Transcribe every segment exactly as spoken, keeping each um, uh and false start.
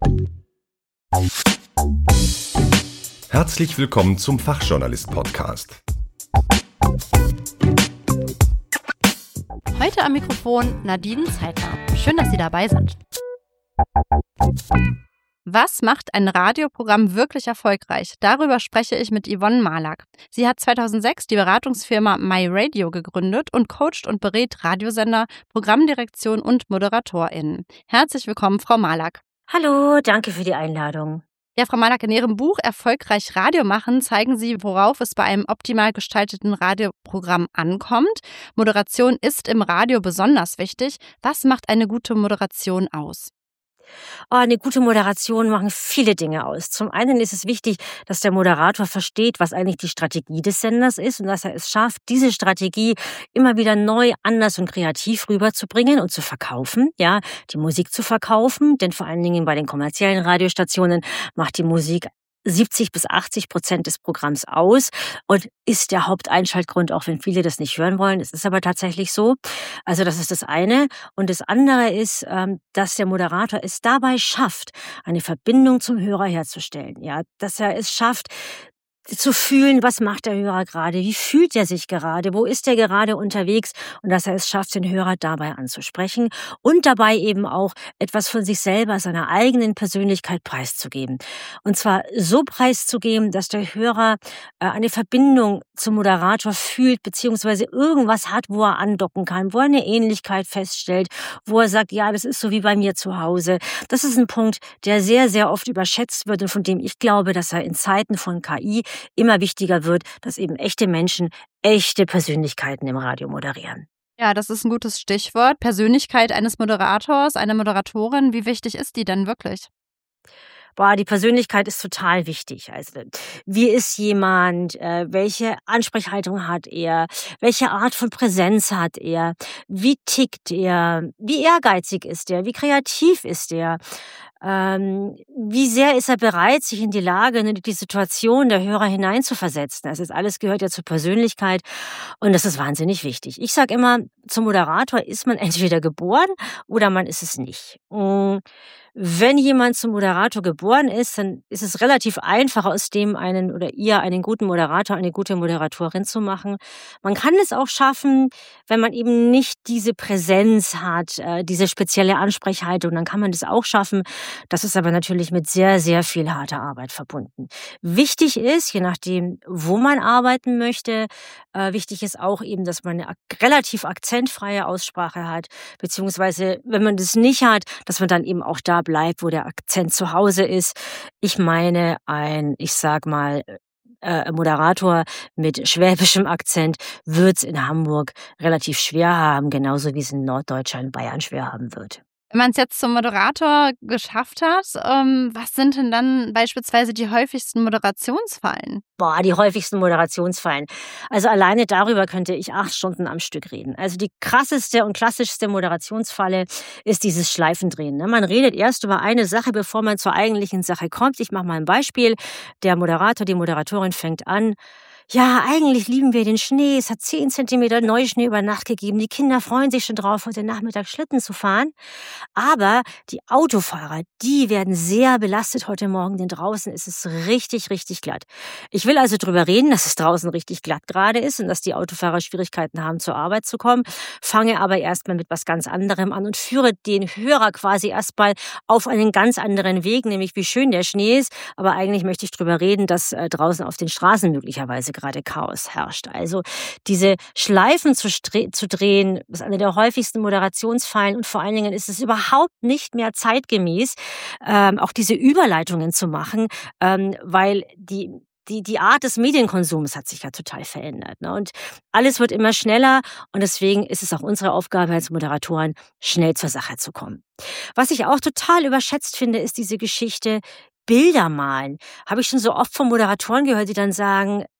Herzlich willkommen zum Fachjournalist-Podcast. Heute am Mikrofon Nadine Zeitler. Schön, dass Sie dabei sind. Was macht ein Radioprogramm wirklich erfolgreich? Darüber spreche ich mit Yvonne Malak. Sie hat zweitausendsechs die Beratungsfirma MyRadio gegründet und coacht und berät Radiosender, Programmdirektion und ModeratorInnen. Herzlich willkommen, Frau Malak. Hallo, danke für die Einladung. Ja, Frau Malak, in Ihrem Buch Erfolgreich Radio machen zeigen Sie, worauf es bei einem optimal gestalteten Radioprogramm ankommt. Moderation ist im Radio besonders wichtig. Was macht eine gute Moderation aus? Oh, eine gute Moderation machen viele Dinge aus. Zum einen ist es wichtig, dass der Moderator versteht, was eigentlich die Strategie des Senders ist und dass er es schafft, diese Strategie immer wieder neu, anders und kreativ rüberzubringen und zu verkaufen, ja, die Musik zu verkaufen, denn vor allen Dingen bei den kommerziellen Radiostationen macht die Musik siebzig bis achtzig Prozent des Programms aus und ist der Haupteinschaltgrund, auch wenn viele das nicht hören wollen. Es ist aber tatsächlich so. Also das ist das eine. Und das andere ist, dass der Moderator es dabei schafft, eine Verbindung zum Hörer herzustellen. Ja, dass er es schafft, zu fühlen, was macht der Hörer gerade, wie fühlt er sich gerade, wo ist er gerade unterwegs und dass er es schafft, den Hörer dabei anzusprechen und dabei eben auch etwas von sich selber, seiner eigenen Persönlichkeit preiszugeben. Und zwar so preiszugeben, dass der Hörer eine Verbindung zum Moderator fühlt, beziehungsweise irgendwas hat, wo er andocken kann, wo er eine Ähnlichkeit feststellt, wo er sagt, ja, das ist so wie bei mir zu Hause. Das ist ein Punkt, der sehr, sehr oft überschätzt wird und von dem ich glaube, dass er in Zeiten von K I immer wichtiger wird, dass eben echte Menschen echte Persönlichkeiten im Radio moderieren. Ja, das ist ein gutes Stichwort. Persönlichkeit eines Moderators, einer Moderatorin, wie wichtig ist die denn wirklich? Boah, die Persönlichkeit ist total wichtig. Also, wie ist jemand? Äh, welche Ansprechhaltung hat er? Welche Art von Präsenz hat er? Wie tickt er? Wie ehrgeizig ist er? Wie kreativ ist er? Ähm, wie sehr ist er bereit, sich in die Lage, in die Situation der Hörer hineinzuversetzen? Das ist alles gehört ja zur Persönlichkeit und das ist wahnsinnig wichtig. Ich sage immer, zum Moderator ist man entweder geboren oder man ist es nicht. Wenn jemand zum Moderator geboren ist, dann ist es relativ einfach, aus dem einen oder ihr einen guten Moderator, eine gute Moderatorin zu machen. Man kann es auch schaffen, wenn man eben nicht diese Präsenz hat, diese spezielle Ansprechhaltung, dann kann man das auch schaffen. Das ist aber natürlich mit sehr, sehr viel harter Arbeit verbunden. Wichtig ist, je nachdem, wo man arbeiten möchte, äh, wichtig ist auch eben, dass man eine ak- relativ akzentfreie Aussprache hat, beziehungsweise, wenn man das nicht hat, dass man dann eben auch da bleibt, wo der Akzent zu Hause ist. Ich meine, ein, ich sag mal, äh, Moderator mit schwäbischem Akzent wird's in Hamburg relativ schwer haben, genauso wie es in Norddeutschland und Bayern schwer haben wird. Wenn man es jetzt zum Moderator geschafft hat, ähm, was sind denn dann beispielsweise die häufigsten Moderationsfallen? Boah, die häufigsten Moderationsfallen. Also alleine darüber könnte ich acht Stunden am Stück reden. Also die krasseste und klassischste Moderationsfalle ist dieses Schleifendrehen. Man redet erst über eine Sache, bevor man zur eigentlichen Sache kommt. Ich mache mal ein Beispiel. Der Moderator, die Moderatorin fängt an. Ja, eigentlich lieben wir den Schnee. Es hat zehn Zentimeter Neuschnee über Nacht gegeben. Die Kinder freuen sich schon drauf, heute Nachmittag Schlitten zu fahren. Aber die Autofahrer, die werden sehr belastet heute Morgen, denn draußen ist es richtig, richtig glatt. Ich will also drüber reden, dass es draußen richtig glatt gerade ist und dass die Autofahrer Schwierigkeiten haben, zur Arbeit zu kommen, fange aber erstmal mit was ganz anderem an und führe den Hörer quasi erstmal auf einen ganz anderen Weg, nämlich wie schön der Schnee ist. Aber eigentlich möchte ich drüber reden, dass äh, draußen auf den Straßen möglicherweise gerade Chaos herrscht. Also diese Schleifen zu, stre- zu drehen, ist eine der häufigsten Moderationsfallen und vor allen Dingen ist es überhaupt nicht mehr zeitgemäß, ähm, auch diese Überleitungen zu machen, ähm, weil die Die, die Art des Medienkonsums hat sich ja total verändert. Ne? Und alles wird immer schneller und deswegen ist es auch unsere Aufgabe als Moderatoren, schnell zur Sache zu kommen. Was ich auch total überschätzt finde, ist diese Geschichte Bilder malen. Habe ich schon so oft von Moderatoren gehört, die dann sagen,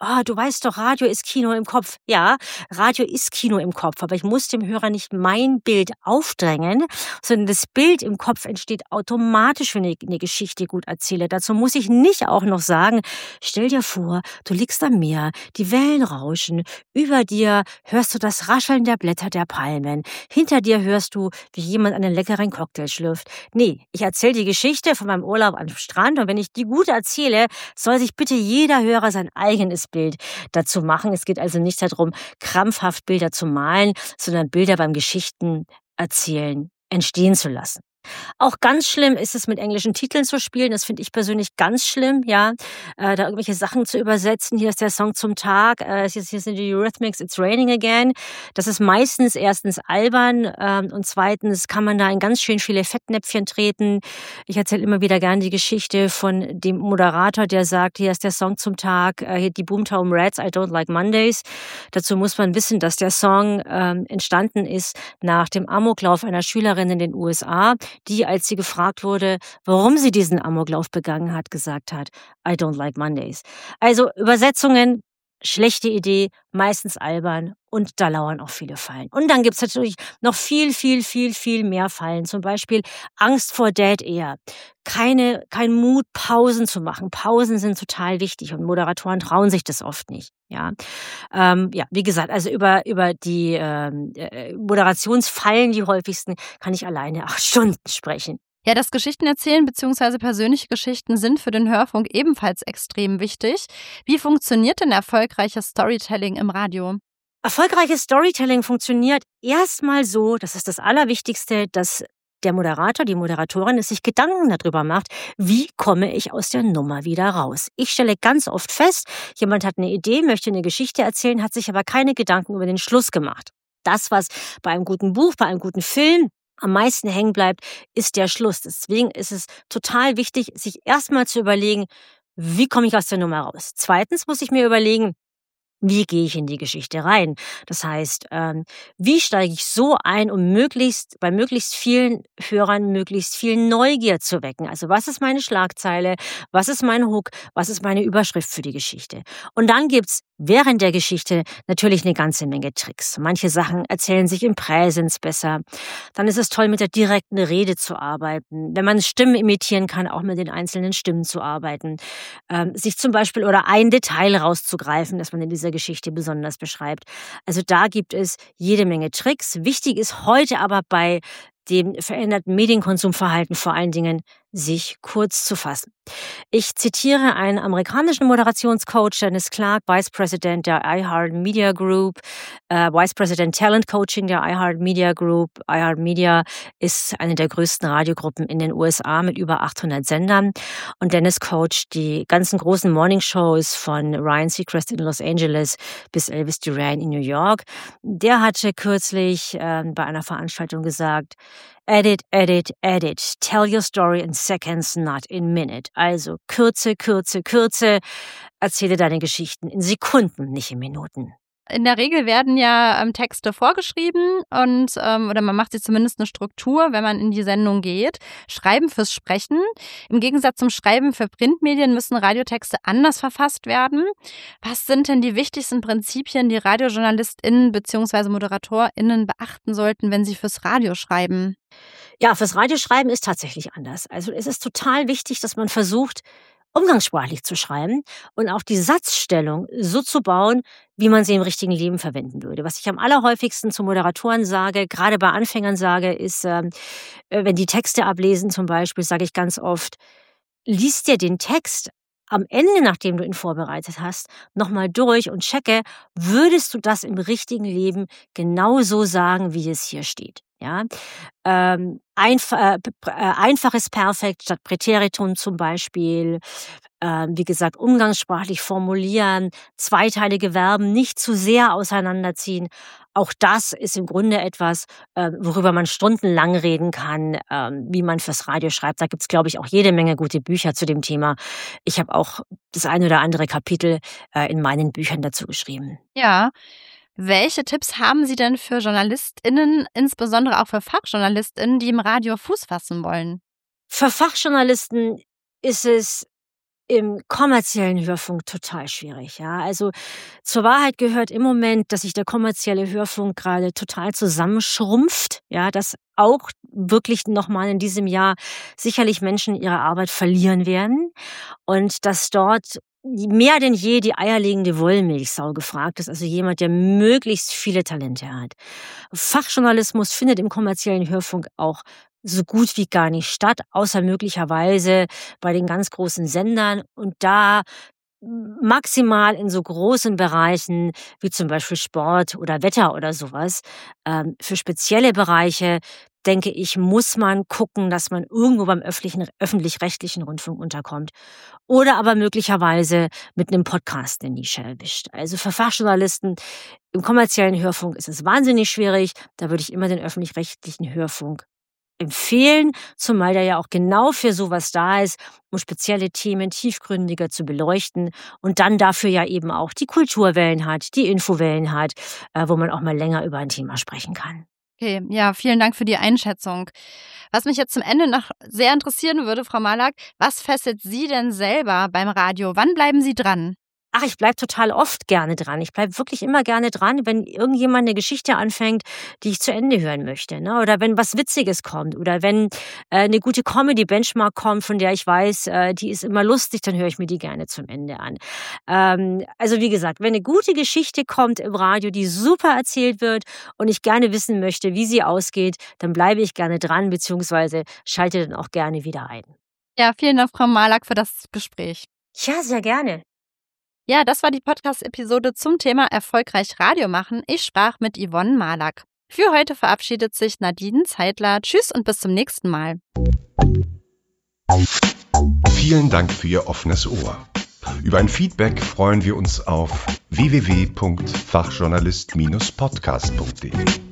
oh, du weißt doch, Radio ist Kino im Kopf. Ja, Radio ist Kino im Kopf, aber ich muss dem Hörer nicht mein Bild aufdrängen, sondern das Bild im Kopf entsteht automatisch, wenn ich eine Geschichte gut erzähle. Dazu muss ich nicht auch noch sagen, stell dir vor, du liegst am Meer, die Wellen rauschen, über dir hörst du das Rascheln der Blätter der Palmen, hinter dir hörst du, wie jemand einen leckeren Cocktail schlürft. Nee, ich erzähle die Geschichte von meinem Urlaub am Strand und wenn ich die gut erzähle, soll sich bitte jeder Hörer sein eigenes Bild dazu machen. Es geht also nicht darum, krampfhaft Bilder zu malen, sondern Bilder beim Geschichten erzählen entstehen zu lassen. Auch ganz schlimm ist es, mit englischen Titeln zu spielen. Das finde ich persönlich ganz schlimm, ja. Äh, da irgendwelche Sachen zu übersetzen. Hier ist der Song zum Tag. Äh, hier, hier sind die Eurythmics, It's Raining Again. Das ist meistens erstens albern ähm, und zweitens kann man da in ganz schön viele Fettnäpfchen treten. Ich erzähle immer wieder gerne die Geschichte von dem Moderator, der sagt, hier ist der Song zum Tag. Äh, hier die Boomtown Rats, I Don't Like Mondays. Dazu muss man wissen, dass der Song ähm, entstanden ist nach dem Amoklauf einer Schülerin in den U S A, die, als sie gefragt wurde, warum sie diesen Amoklauf begangen hat, gesagt hat, I don't like Mondays. Also Übersetzungen, schlechte Idee, meistens albern und da lauern auch viele Fallen. Und dann gibt's natürlich noch viel, viel, viel, viel mehr Fallen. Zum Beispiel Angst vor Dead Air. Keine, kein Mut, Pausen zu machen. Pausen sind total wichtig und Moderatoren trauen sich das oft nicht. Ja, ähm, ja, wie gesagt, also über, über die ähm, äh, Moderationsfallen, die häufigsten, kann ich alleine acht Stunden sprechen. Ja, das Geschichtenerzählen bzw. persönliche Geschichten sind für den Hörfunk ebenfalls extrem wichtig. Wie funktioniert denn erfolgreiches Storytelling im Radio? Erfolgreiches Storytelling funktioniert erstmal so, das ist das Allerwichtigste, dass der Moderator, die Moderatorin es sich Gedanken darüber macht, wie komme ich aus der Nummer wieder raus. Ich stelle ganz oft fest, jemand hat eine Idee, möchte eine Geschichte erzählen, hat sich aber keine Gedanken über den Schluss gemacht. Das, was bei einem guten Buch, bei einem guten Film am meisten hängen bleibt, ist der Schluss. Deswegen ist es total wichtig, sich erstmal zu überlegen, wie komme ich aus der Nummer raus. Zweitens muss ich mir überlegen, wie gehe ich in die Geschichte rein? Das heißt, ähm, wie steige ich so ein, um möglichst bei möglichst vielen Hörern möglichst viel Neugier zu wecken? Also was ist meine Schlagzeile? Was ist mein Hook? Was ist meine Überschrift für die Geschichte? Und dann gibt's während der Geschichte natürlich eine ganze Menge Tricks. Manche Sachen erzählen sich im Präsens besser. Dann ist es toll, mit der direkten Rede zu arbeiten. Wenn man Stimmen imitieren kann, auch mit den einzelnen Stimmen zu arbeiten. Ähm, sich zum Beispiel oder ein Detail rauszugreifen, das man in dieser Geschichte besonders beschreibt. Also da gibt es jede Menge Tricks. Wichtig ist heute aber bei dem veränderten Medienkonsumverhalten vor allen Dingen, sich kurz zu fassen. Ich zitiere einen amerikanischen Moderationscoach, Dennis Clark, Vice President der iHeartMedia Group, äh, Vice President Talent Coaching der iHeartMedia Group. iHeartMedia ist eine der größten Radiogruppen in den U S A mit über achthundert Sendern. Und Dennis coacht die ganzen großen Morningshows von Ryan Seacrest in Los Angeles bis Elvis Duran in New York. Der hatte kürzlich äh, bei einer Veranstaltung gesagt, Edit, edit, edit. Tell your story in seconds, not in minute. Also Kürze, Kürze, Kürze. Erzähle deine Geschichten in Sekunden, nicht in Minuten. In der Regel werden ja ähm, Texte vorgeschrieben und ähm, oder man macht sich zumindest eine Struktur, wenn man in die Sendung geht. Schreiben fürs Sprechen. Im Gegensatz zum Schreiben für Printmedien müssen Radiotexte anders verfasst werden. Was sind denn die wichtigsten Prinzipien, die RadiojournalistInnen bzw. ModeratorInnen beachten sollten, wenn sie fürs Radio schreiben? Ja, fürs Radioschreiben ist tatsächlich anders. Also es ist total wichtig, dass man versucht, umgangssprachlich zu schreiben und auch die Satzstellung so zu bauen, wie man sie im richtigen Leben verwenden würde. Was ich am allerhäufigsten zu Moderatoren sage, gerade bei Anfängern sage, ist, äh, wenn die Texte ablesen zum Beispiel, sage ich ganz oft, lies dir den Text am Ende, nachdem du ihn vorbereitet hast, nochmal durch und checke, würdest du das im richtigen Leben genauso sagen, wie es hier steht. Ja, ähm, einf äh, einfaches Perfekt statt Präteritum zum Beispiel. Äh, wie gesagt, umgangssprachlich formulieren, zweiteilige Verben nicht zu sehr auseinanderziehen. Auch das ist im Grunde etwas, äh, worüber man stundenlang reden kann, äh, wie man fürs Radio schreibt. Da gibt's, glaube ich, auch jede Menge gute Bücher zu dem Thema. Ich habe auch das ein oder andere Kapitel äh, in meinen Büchern dazu geschrieben. Ja. Welche Tipps haben Sie denn für JournalistInnen, insbesondere auch für FachjournalistInnen, die im Radio Fuß fassen wollen? Für Fachjournalisten ist es im kommerziellen Hörfunk total schwierig, ja. Also zur Wahrheit gehört im Moment, dass sich der kommerzielle Hörfunk gerade total zusammenschrumpft, ja, dass auch wirklich nochmal in diesem Jahr sicherlich Menschen ihre Arbeit verlieren werden und dass dort mehr denn je die eierlegende Wollmilchsau gefragt ist, also jemand, der möglichst viele Talente hat. Fachjournalismus findet im kommerziellen Hörfunk auch so gut wie gar nicht statt, außer möglicherweise bei den ganz großen Sendern und da maximal in so großen Bereichen wie zum Beispiel Sport oder Wetter oder sowas. Ähm, für spezielle Bereiche, denke ich, muss man gucken, dass man irgendwo beim öffentlichen, öffentlich-rechtlichen Rundfunk unterkommt oder aber möglicherweise mit einem Podcast eine Nische erwischt. Also für Fachjournalisten im kommerziellen Hörfunk ist es wahnsinnig schwierig. Da würde ich immer den öffentlich-rechtlichen Hörfunk empfehlen, zumal der ja auch genau für sowas da ist, um spezielle Themen tiefgründiger zu beleuchten und dann dafür ja eben auch die Kulturwellen hat, die Infowellen hat, äh, wo man auch mal länger über ein Thema sprechen kann. Okay, ja, vielen Dank für die Einschätzung. Was mich jetzt zum Ende noch sehr interessieren würde, Frau Malak, was fesselt Sie denn selber beim Radio? Wann bleiben Sie dran? Ach, ich bleib total oft gerne dran. Ich bleib wirklich immer gerne dran, wenn irgendjemand eine Geschichte anfängt, die ich zu Ende hören möchte, ne? Oder wenn was Witziges kommt oder wenn äh, eine gute Comedy-Benchmark kommt, von der ich weiß, äh, die ist immer lustig, dann höre ich mir die gerne zum Ende an. Ähm, also wie gesagt, wenn eine gute Geschichte kommt im Radio, die super erzählt wird und ich gerne wissen möchte, wie sie ausgeht, dann bleibe ich gerne dran, beziehungsweise schalte dann auch gerne wieder ein. Ja, vielen Dank, Frau Malak, für das Gespräch. Ja, sehr gerne. Ja, das war die Podcast-Episode zum Thema erfolgreich Radio machen. Ich sprach mit Yvonne Malak. Für heute verabschiedet sich Nadine Zeitler. Tschüss und bis zum nächsten Mal. Vielen Dank für Ihr offenes Ohr. Über ein Feedback freuen wir uns auf w w w punkt fachjournalist Bindestrich podcast punkt d e.